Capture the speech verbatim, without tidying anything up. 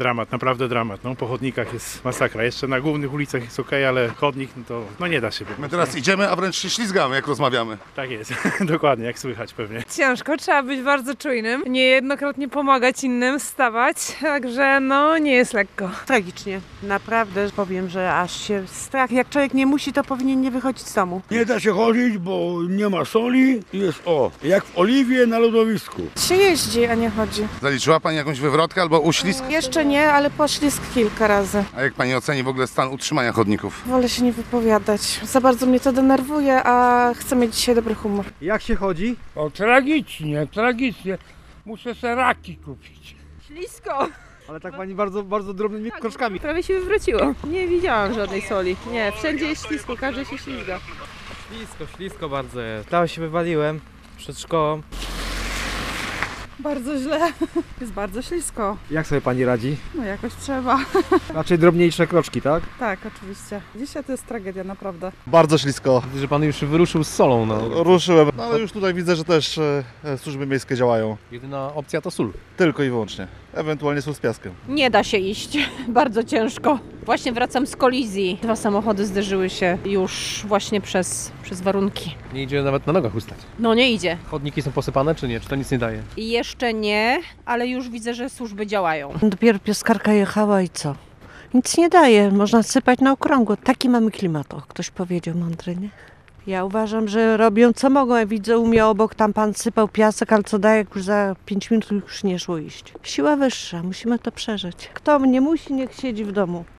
Dramat, naprawdę dramat. No, po chodnikach jest masakra. Jeszcze na głównych ulicach jest okej, ale chodnik no to no nie da się. My teraz idziemy, a wręcz się ślizgamy, jak rozmawiamy. Tak jest, dokładnie, jak słychać pewnie. Ciężko, trzeba być bardzo czujnym, niejednokrotnie pomagać innym wstawać, także no nie jest lekko. Tragicznie, naprawdę powiem, że aż się strach, jak człowiek nie musi, to powinien nie wychodzić z domu. Nie da się chodzić, bo nie ma soli i jest o, jak w oliwie na lodowisku. Się jeździ, a nie chodzi. Zaliczyła Pani jakąś wywrotkę albo uślizg? Jeszcze nie, ale poślizg kilka razy. A jak Pani oceni w ogóle stan utrzymania chodników? Wolę się nie wypowiadać. Za bardzo mnie to denerwuje, a chcę mieć dzisiaj dobry humor. Jak się chodzi? O, tragicznie, tragicznie. Muszę seraki kupić. Ślisko! Ale tak pani bardzo, bardzo drobnymi kroczkami. Prawie się wywróciło. Nie widziałam żadnej soli. Nie, wszędzie jest ślisko, każdy się ślizga. Ślisko, ślisko bardzo jest. Tam się wywaliłem przed szkołą. Bardzo źle. Jest bardzo ślisko. Jak sobie pani radzi? No jakoś trzeba. Raczej drobniejsze kroczki, tak? Tak, oczywiście. Dzisiaj to jest tragedia, naprawdę. Bardzo ślisko. Że pan już wyruszył z solą. No. Ruszyłem, no ale już tutaj widzę, że też e, służby miejskie działają. Jedyna opcja to sól. Tylko i wyłącznie. Ewentualnie sól z piaskiem. Nie da się iść, bardzo ciężko. Właśnie wracam z kolizji. Dwa samochody zderzyły się już właśnie przez, przez warunki. Nie idzie nawet na nogach ustać. No nie idzie. Chodniki są posypane czy nie? Czy to nic nie daje? I jeszcze nie, ale już widzę, że służby działają. Dopiero pioskarka jechała i co? Nic nie daje, można sypać na okrągło. Taki mamy klimat, o, ktoś powiedział mądry, nie? Ja uważam, że robią co mogą. Ja widzę, u mnie obok tam pan sypał piasek, ale co daje, jak już za pięć minut już nie szło iść. Siła wyższa, musimy to przeżyć. Kto nie musi, niech siedzi w domu.